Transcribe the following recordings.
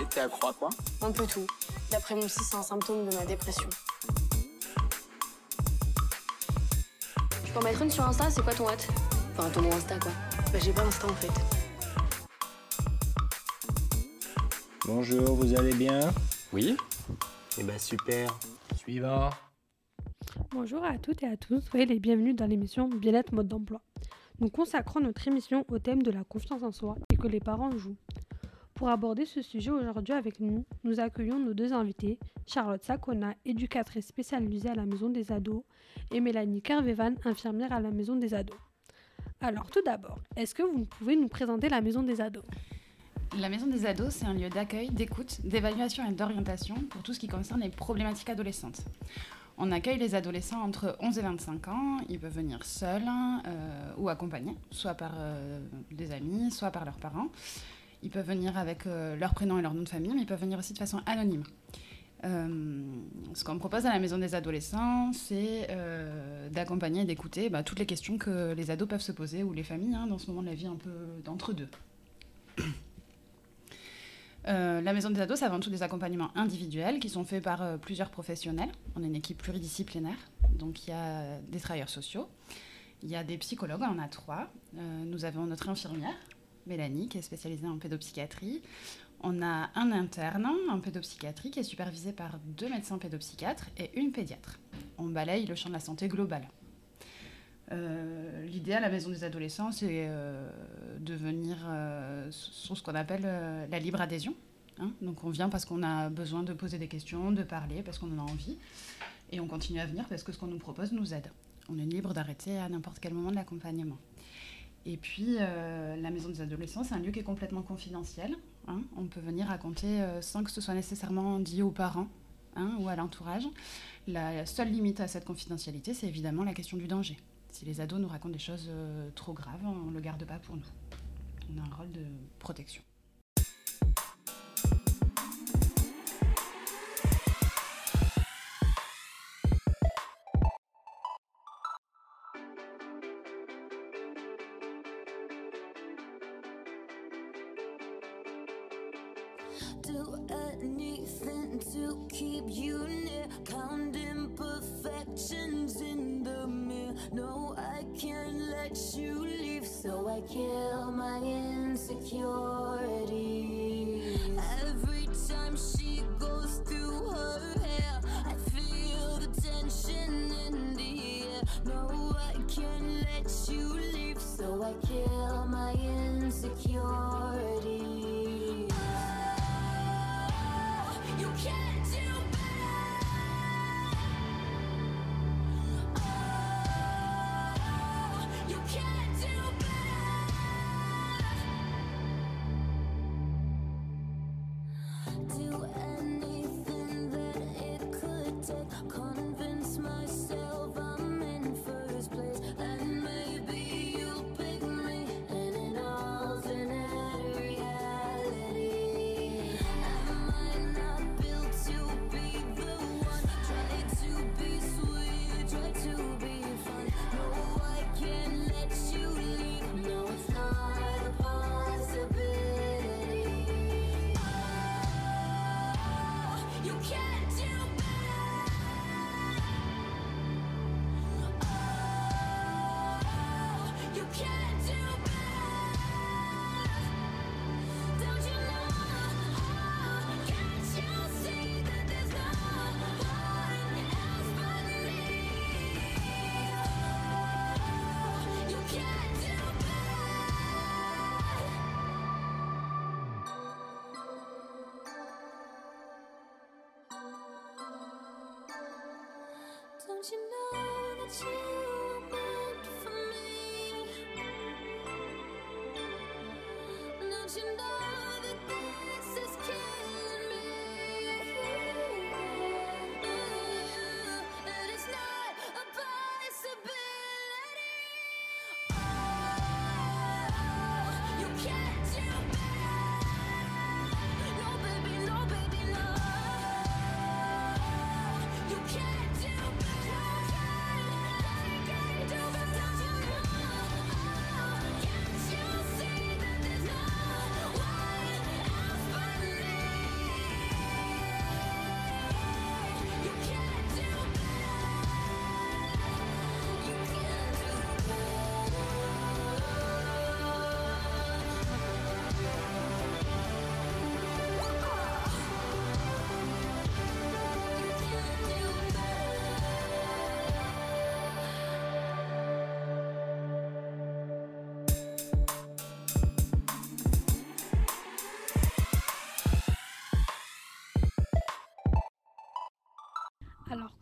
T'es accro à quoi? Un peu tout. D'après mon psy, c'est un symptôme de ma dépression. Je peux en mettre une sur Insta, c'est quoi ton hâte? Enfin, ton Insta, quoi. Bah, j'ai pas Insta, en fait. Bonjour, vous allez bien? Oui. Eh ben super. Suivant. Bonjour à toutes et à tous, soyez les bienvenus dans l'émission Bien-être mode d'emploi. Nous consacrons notre émission au thème de la confiance en soi et que les parents jouent. Pour aborder ce sujet aujourd'hui avec nous, nous accueillons nos deux invités, Charlotte Sakona, éducatrice spécialisée à la Maison des Ados, et Mélanie Kervevan, infirmière à la Maison des Ados. Alors tout d'abord, est-ce que vous pouvez nous présenter la Maison des Ados ? La Maison des Ados, c'est un lieu d'accueil, d'écoute, d'évaluation et d'orientation pour tout ce qui concerne les problématiques adolescentes. On accueille les adolescents entre 11 et 25 ans. Ils peuvent venir seuls ou accompagnés, soit par des amis, soit par leurs parents. Ils peuvent venir avec leur prénom et leur nom de famille, mais ils peuvent venir aussi de façon anonyme. Ce qu'on propose à la Maison des Adolescents, c'est d'accompagner et d'écouter toutes les questions que les ados peuvent se poser, ou les familles, dans ce moment de la vie un peu d'entre-deux. La Maison des Ados, c'est avant tout des accompagnements individuels qui sont faits par plusieurs professionnels. On est une équipe pluridisciplinaire, donc il y a des travailleurs sociaux, il y a des psychologues, on en a 3. Nous avons notre infirmière, Mélanie, qui est spécialisée en pédopsychiatrie. On a un interne en pédopsychiatrie qui est supervisé par 2 médecins pédopsychiatres et une pédiatre. On balaye le champ de la santé globale. L'idée à la Maison des Adolescents, c'est de venir sur ce qu'on appelle la libre adhésion. Donc on vient parce qu'on a besoin de poser des questions, de parler, parce qu'on en a envie. Et on continue à venir parce que ce qu'on nous propose nous aide. On est libre d'arrêter à n'importe quel moment de l'accompagnement. Et puis, la Maison des Adolescents, c'est un lieu qui est complètement confidentiel. On peut venir raconter sans que ce soit nécessairement dit aux parents ou à l'entourage. La seule limite à cette confidentialité, c'est évidemment la question du danger. Si les ados nous racontent des choses trop graves, on ne le garde pas pour nous. On a un rôle de protection. Do anything to keep you near, count imperfections in the mirror. No, I can't let you leave, so I kill my insecurity. Every time she goes through her hair, I feel the tension in the air. No, I can't let you leave, so I kill my insecurity. Don't you know that you were meant for me? Don't you know that this is killing me? It is not a possibility. Oh, you can't do better. No, baby, no, baby, no. You can't do better.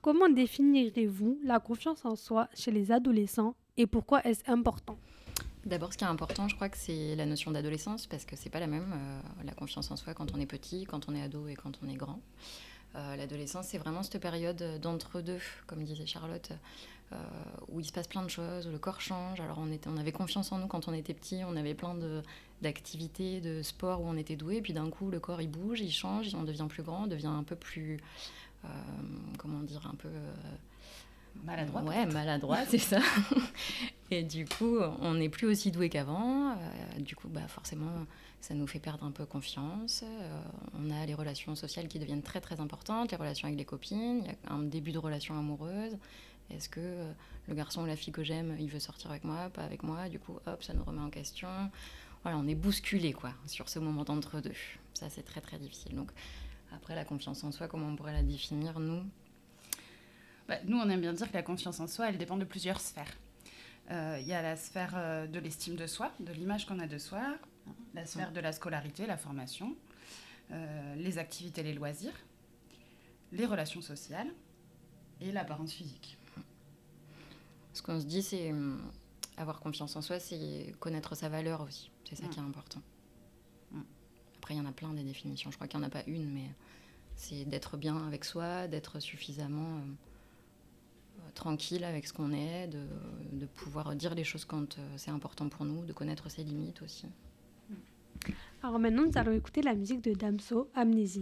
comment définirez-vous la confiance en soi chez les adolescents et pourquoi est-ce important ? D'abord, ce qui est important, je crois que c'est la notion d'adolescence, parce que c'est pas la même, la confiance en soi quand on est petit, quand on est ado et quand on est grand. L'adolescence, c'est vraiment cette période d'entre-deux, comme disait Charlotte, où il se passe plein de choses, où le corps change. Alors on avait confiance en nous quand on était petit, on avait plein d'activités, de sports où on était doué, et puis d'un coup, le corps, il bouge, il change, on devient plus grand, on devient un peu plus... un peu... Maladroit. Ouais, maladroit, c'est ça. Et du coup, on n'est plus aussi doué qu'avant. Du coup, forcément, ça nous fait perdre un peu confiance. On a les relations sociales qui deviennent très, très importantes, les relations avec les copines. Il y a un début de relation amoureuse. Est-ce que le garçon ou la fille que j'aime, il veut sortir avec moi, pas avec moi ? Du coup, hop, ça nous remet en question. Voilà, on est bousculé, quoi, sur ce moment d'entre-deux. Ça, c'est très, très difficile. Donc, après, la confiance en soi, comment on pourrait la définir, nous ? Nous, on aime bien dire que la confiance en soi, elle dépend de plusieurs sphères. Il y a la sphère de l'estime de soi, de l'image qu'on a de soi, la sphère de la scolarité, la formation, les activités, les loisirs, les relations sociales et l'apparence physique. Ce qu'on se dit, c'est avoir confiance en soi, c'est connaître sa valeur aussi. C'est ça qui est important. Après, il y en a plein des définitions. Je crois qu'il n'y en a pas une, mais c'est d'être bien avec soi, d'être suffisamment... tranquille avec ce qu'on est, de pouvoir dire les choses quand c'est important pour nous, de connaître ses limites aussi. Alors maintenant, nous allons écouter la musique de Damso, Amnésie.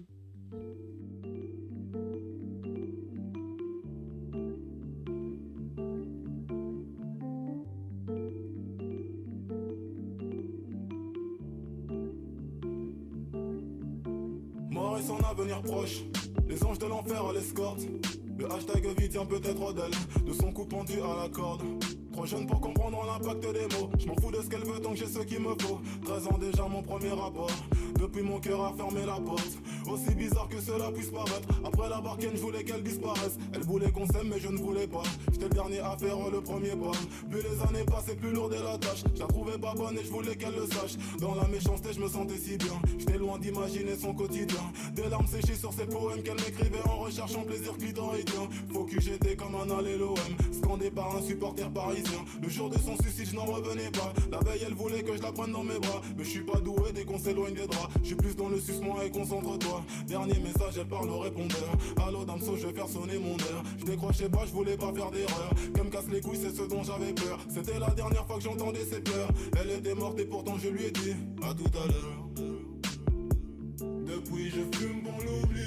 Mort et son avenir proche, les anges de l'enfer à l'escorte. Le hashtag vie tient peut-être d'elle, de son cou pendu à la corde. Trop jeune pour comprendre l'impact des mots. Je m'en fous de ce qu'elle veut tant que j'ai ce qu'il me faut. 13 ans déjà mon premier rapport. Depuis mon cœur a fermé la porte. Aussi bizarre que cela puisse paraître. Après la barquette je voulais qu'elle disparaisse. Elle voulait qu'on s'aime mais je ne voulais pas. J'étais le dernier à faire le premier pas. Plus les années passaient plus lourde est la tâche. Je la trouvais pas bonne et je voulais qu'elle le sache. Dans la méchanceté je me sentais si bien. J'étais loin d'imaginer son quotidien. Des larmes séchées sur ces poèmes qu'elle m'écrivait en recherchant plaisir clitoridien. Focus j'étais comme un alléloème, scandé par un supporter parisien. Le jour de son suicide je n'en revenais pas. La veille elle voulait que je la prenne dans mes bras. Mais je suis pas doué dès qu'on s'éloigne des draps. Je suis plus dans le sucement et concentre-toi. Dernier message elle parle au répondeur. Allô Damso je vais faire sonner mon heure. Je décrochais pas, je voulais pas faire d'erreur. Qu'elle me casse les couilles c'est ce dont j'avais peur. C'était la dernière fois que j'entendais ses pleurs. Elle était morte et pourtant je lui ai dit à tout à l'heure. Depuis je fume pour l'oublier.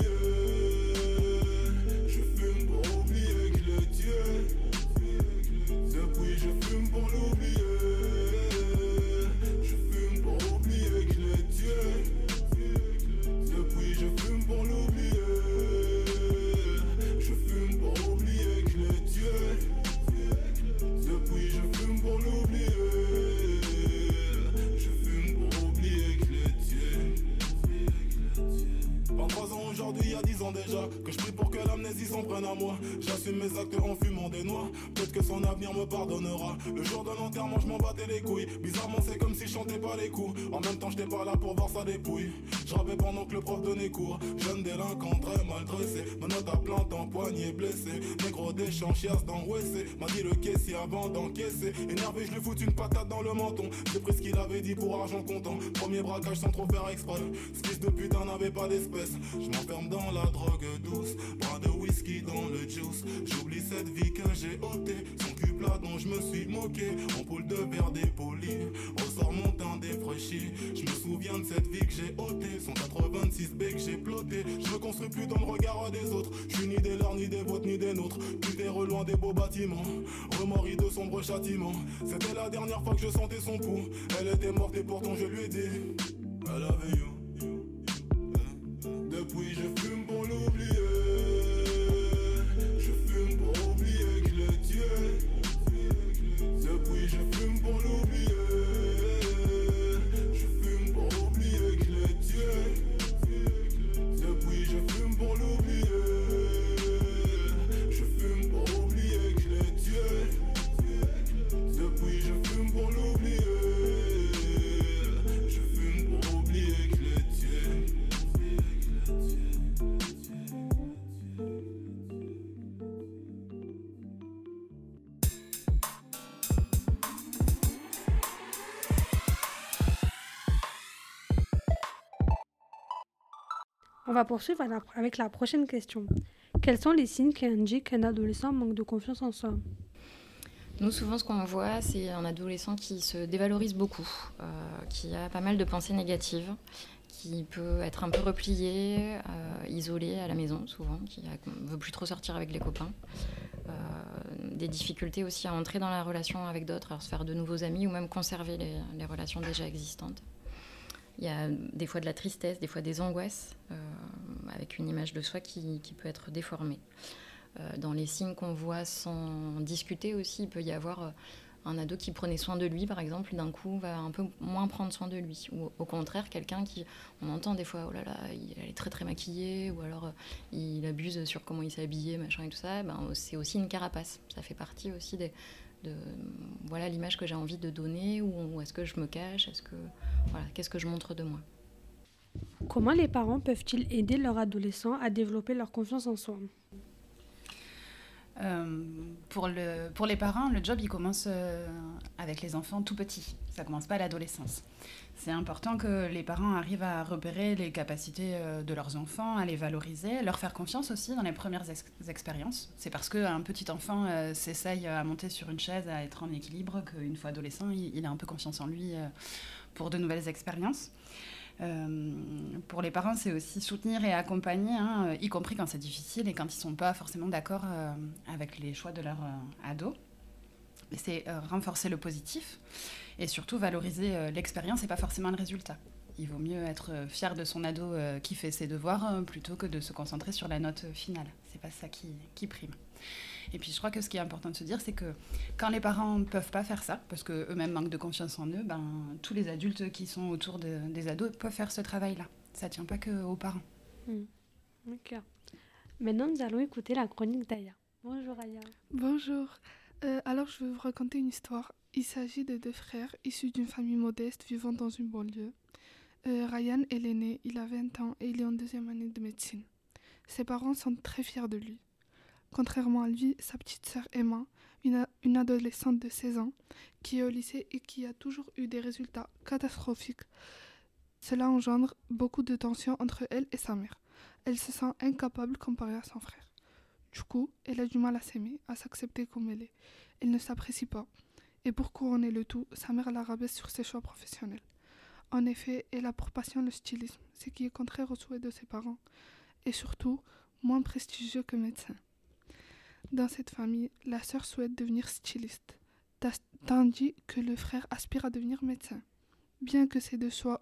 Je fume pour oublier que je l'ai tué. Depuis je fume pour l'oublier. Je fume pour oublier que je l'ai tué. Depuis je fume pour l'oublier. Je fume pour oublier que je l'ai tué. Depuis je fume pour l'oublier. Je fume pour oublier que je l'ai tué. 23 ans aujourd'hui, il y a 10 ans déjà, que je prie pour que l'amnésie s'en prenne à moi. J'assume mes actes en fumant des noix. Peut-être que son avenir me pardonnera. Le jour de l'enterrement, je m'en battais les couilles. Bizarrement, c'est comme si je chantais pas les coups. En même temps, j'étais pas là pour voir sa dépouille. Je rappais pendant que le prof donnait cours. Jeune délinquant, très mal dressé. Ma note à plein temps, poignet blessé. Négro des champs, chiasse dans WC. M'a dit le caissier avant d'encaisser. Énervé, je lui fous une patate dans le menton. J'ai pris ce qu'il avait dit pour argent comptant. Premier braquage sans trop faire exprès. Ce fils de putain n'avait pas d'espèce. Je m'enferme dans la drogue douce. Brin de whisky dans le juice. J'oublie cette vie que j'ai ôtée. Son cul plat dont je me suis moqué. Ampoule de verre dépoli. Ressort mon teint défraîchi. Je me souviens de cette vie que j'ai ôtée. 186 B que j'ai ploté. Je me construis plus dans le regard des autres. Je suis ni des leurs, ni des vôtres, ni des nôtres. Plus des loin des beaux bâtiments. Remords de sombres châtiments. C'était la dernière fois que je sentais son pouls. Elle était morte et pourtant je lui ai dit I love you. Depuis je fume pour l'oublier. Je fume pour oublier que je l'ai tué. Depuis je fume pour l'oublier. Je fume pour oublier que je l'ai tué. Depuis je fume pour l'oublier. Je fume pour oublier que je l'ai tué. Depuis je fume pour l'oublier. Je fume pour oublier que je l'ai tué. On va poursuivre avec la prochaine question. Quels sont les signes qui indiquent qu'un adolescent manque de confiance en soi ? Nous, souvent, ce qu'on voit, c'est un adolescent qui se dévalorise beaucoup, qui a pas mal de pensées négatives, qui peut être un peu replié, isolé à la maison, souvent, qui ne veut plus trop sortir avec les copains. Des difficultés aussi à entrer dans la relation avec d'autres, à se faire de nouveaux amis ou même conserver les relations déjà existantes. Il y a des fois de la tristesse, des fois des angoisses, avec une image de soi qui peut être déformée. Dans les signes qu'on voit sans discuter aussi, il peut y avoir un ado qui prenait soin de lui, par exemple, d'un coup va un peu moins prendre soin de lui. Ou au contraire, quelqu'un qui, on entend des fois, oh là là, elle est très très maquillée, ou alors il abuse sur comment il s'est habillé, machin et tout ça, c'est aussi une carapace. Ça fait partie aussi de voilà l'image que j'ai envie de donner, ou est-ce que je me cache, qu'est-ce que je montre de moi. Comment les parents peuvent-ils aider leur adolescent à développer leur confiance en soi ? Pour les parents, le job, il commence avec les enfants tout petits. Ça commence pas à l'adolescence. C'est important que les parents arrivent à repérer les capacités de leurs enfants, à les valoriser, leur faire confiance aussi dans les premières expériences. C'est parce qu'un petit enfant s'essaye à monter sur une chaise, à être en équilibre, qu'une fois adolescent, il a un peu confiance en lui pour de nouvelles expériences. Pour les parents, c'est aussi soutenir et accompagner, y compris quand c'est difficile et quand ils ne sont pas forcément d'accord avec les choix de leur ado. Mais c'est renforcer le positif et surtout valoriser l'expérience et pas forcément le résultat. Il vaut mieux être fier de son ado qui fait ses devoirs plutôt que de se concentrer sur la note finale. C'est pas ça qui prime. Et puis je crois que ce qui est important de se dire, c'est que quand les parents ne peuvent pas faire ça, parce qu'eux-mêmes manquent de confiance en eux, tous les adultes qui sont autour des ados peuvent faire ce travail-là. Ça ne tient pas qu'aux parents. Ok. Maintenant, nous allons écouter la chronique d'Aya. Bonjour Aya. Bonjour. Alors, je vais vous raconter une histoire. Il s'agit de 2 frères issus d'une famille modeste vivant dans une banlieue. Ryan est l'aîné, il a 20 ans et il est en 2e année de médecine. Ses parents sont très fiers de lui. Contrairement à lui, sa petite sœur Emma, une adolescente de 16 ans, qui est au lycée et qui a toujours eu des résultats catastrophiques. Cela engendre beaucoup de tensions entre elle et sa mère. Elle se sent incapable comparée à son frère. Du coup, elle a du mal à s'aimer, à s'accepter comme elle est. Elle ne s'apprécie pas. Et pour couronner le tout, sa mère la rabaisse sur ses choix professionnels. En effet, elle a pour passion le stylisme, ce qui est contraire aux souhaits de ses parents. Et surtout, moins prestigieux que médecin. Dans cette famille, la sœur souhaite devenir styliste, tandis que le frère aspire à devenir médecin. Bien que ces deux choix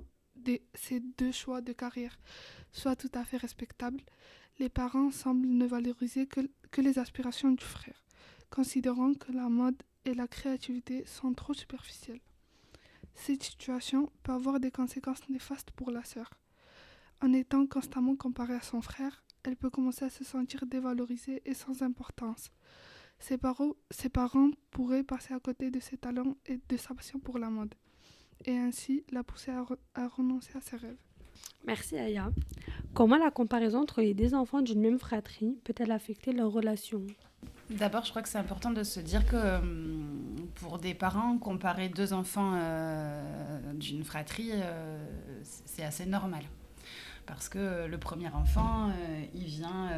de carrière soient tout à fait respectables, les parents semblent ne valoriser que les aspirations du frère, considérant que la mode et la créativité sont trop superficielles. Cette situation peut avoir des conséquences néfastes pour la sœur. En étant constamment comparée à son frère, elle peut commencer à se sentir dévalorisée et sans importance. Ses parents pourraient passer à côté de ses talents et de sa passion pour la mode, et ainsi la pousser à renoncer à ses rêves. Merci Aya. Comment la comparaison entre les 2 enfants d'une même fratrie peut-elle affecter leur relation ? D'abord, je crois que c'est important de se dire que pour des parents, comparer 2 enfants d'une fratrie, c'est assez normal. Parce que le premier enfant, il vient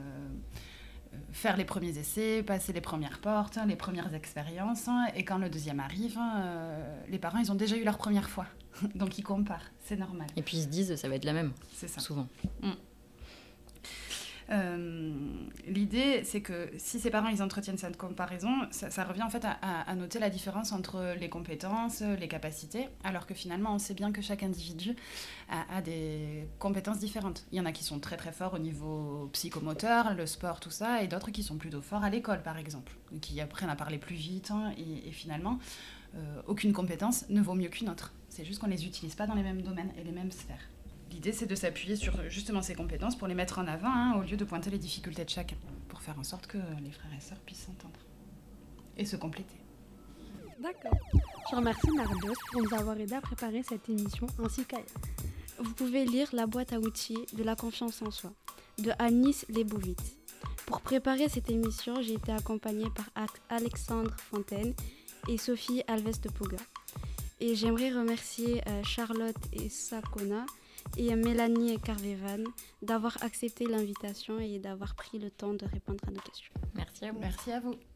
faire les premiers essais, passer les premières portes, les premières expériences. Et quand le deuxième arrive, les parents, ils ont déjà eu leur première fois. Donc ils comparent, c'est normal. Et puis ils se disent, ça va être la même, c'est ça. Souvent. L'idée, c'est que si ses parents ils entretiennent cette comparaison, ça revient en fait à noter la différence entre les compétences, les capacités, alors que finalement on sait bien que chaque individu a des compétences différentes. Il y en a qui sont très très forts au niveau psychomoteur, le sport, tout ça, et d'autres qui sont plutôt forts à l'école par exemple, qui apprennent à parler plus vite, et finalement aucune compétence ne vaut mieux qu'une autre. C'est juste qu'on ne les utilise pas dans les mêmes domaines et les mêmes sphères. L'idée, c'est de s'appuyer sur justement ces compétences pour les mettre en avant, au lieu de pointer les difficultés de chacun, pour faire en sorte que les frères et sœurs puissent s'entendre et se compléter. D'accord. Je remercie Nardos pour nous avoir aidé à préparer cette émission, ainsi qu'Aya. Vous pouvez lire La boîte à outils de la confiance en soi, de Anis Lebouvitz. Pour préparer cette émission, j'ai été accompagnée par Alexandre Fontaine et Sophie Alves de Pouga. Et j'aimerais remercier Charlotte et Sakona et Mélanie Carvevan d'avoir accepté l'invitation et d'avoir pris le temps de répondre à nos questions. Merci à vous. Merci à vous.